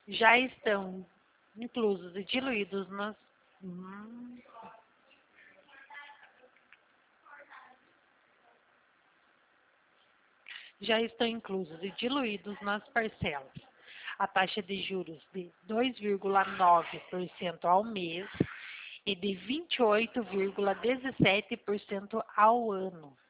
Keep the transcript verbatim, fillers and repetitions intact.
já estão inclusos e diluídos nas... Hum, já estão inclusos e diluídos nas parcelas. A taxa de juros de dois vírgula nove por cento ao mês e de vinte e oito vírgula dezessete por cento ao ano.